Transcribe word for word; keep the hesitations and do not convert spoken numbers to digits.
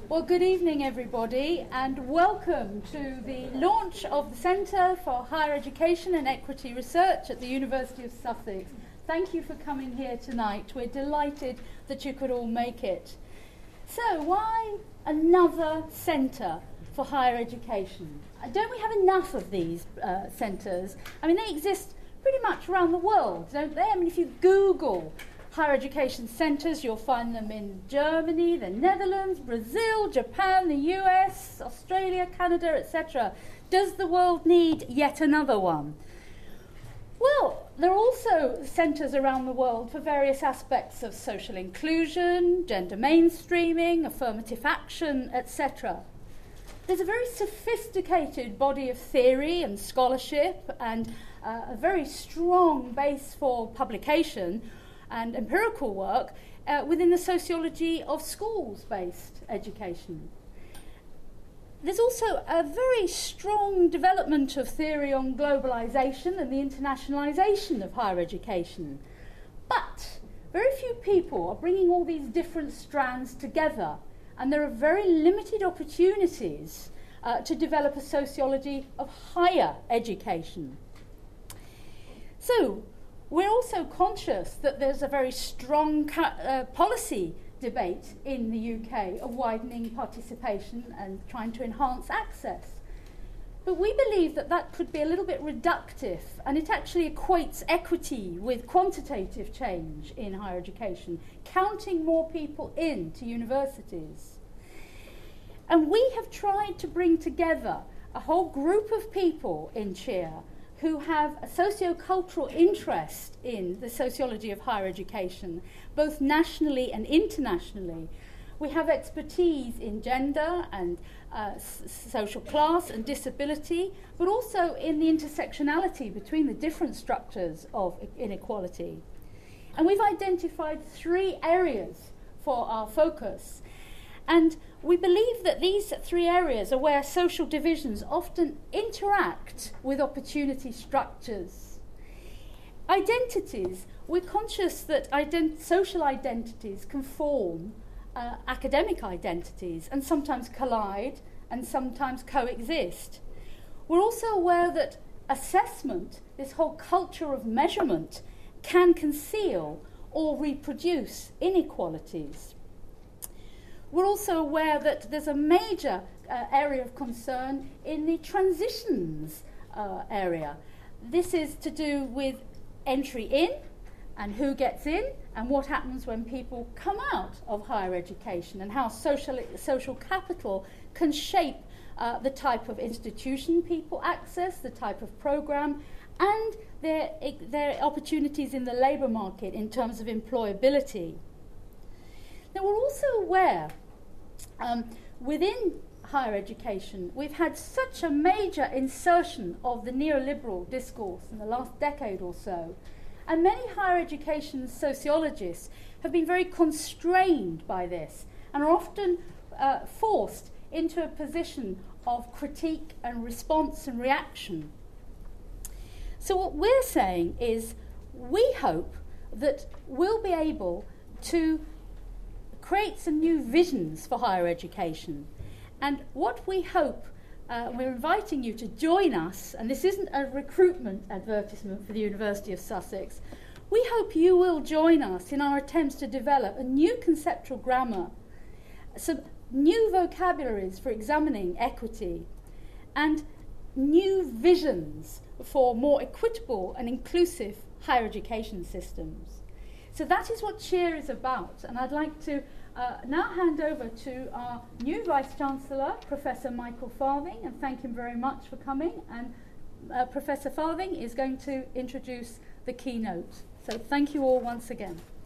Well, good evening, everybody, and welcome to the launch of the Centre for Higher Education and Equity Research at the University of Sussex. Thank you for coming here tonight. We're delighted that you could all make it. So, why another Centre for Higher Education? Uh, don't we have enough of these uh, centres? I mean, they exist pretty much around the world, don't they? I mean, if you Google higher education centres, you'll find them in Germany, the Netherlands, Brazil, Japan, the U S, Australia, Canada, et cetera. Does the world need yet another one? Well, there are also centres around the world for various aspects of social inclusion, gender mainstreaming, affirmative action, et cetera. There's a very sophisticated body of theory and scholarship and uh, a very strong base for publication and empirical work uh, within the sociology of schools-based education. There's also a very strong development of theory on globalisation and the internationalisation of higher education. But very few people are bringing all these different strands together, and there are very limited opportunities uh, to develop a sociology of higher education. So, we're also conscious that there's a very strong ca- uh, policy debate in the U K of widening participation and trying to enhance access. But we believe that that could be a little bit reductive, and it actually equates equity with quantitative change in higher education, counting more people into universities. And we have tried to bring together a whole group of people in CHEER who have a socio-cultural interest in the sociology of higher education, both nationally and internationally. We have expertise in gender and uh, s- social class and disability, but also in the intersectionality between the different structures of inequality. And we've identified three areas for our focus. And we believe that these three areas are where social divisions often interact with opportunity structures. Identities. We're conscious that ident- social identities can form uh, academic identities and sometimes collide and sometimes coexist. We're also aware that assessment, this whole culture of measurement, can conceal or reproduce inequalities. We're also aware that there's a major uh, area of concern in the transitions uh, area. This is to do with entry in and who gets in and what happens when people come out of higher education and how social, social capital can shape uh, the type of institution people access, the type of program, and their, their opportunities in the labour market in terms of employability. Now, we're also aware um, within higher education, we've had such a major insertion of the neoliberal discourse in the last decade or so, and many higher education sociologists have been very constrained by this and are often uh, forced into a position of critique and response and reaction. So what we're saying is we hope that we'll be able to create some new visions for higher education. And what we hope, uh, we're inviting you to join us, and this isn't a recruitment advertisement for the University of Sussex, we hope you will join us in our attempts to develop a new conceptual grammar, some new vocabularies for examining equity, and new visions for more equitable and inclusive higher education systems. So that is what CHEER is about, and I'd like to uh, now hand over to our new Vice-Chancellor, Professor Michael Farthing, and thank him very much for coming. And uh, Professor Farthing is going to introduce the keynote. So thank you all once again.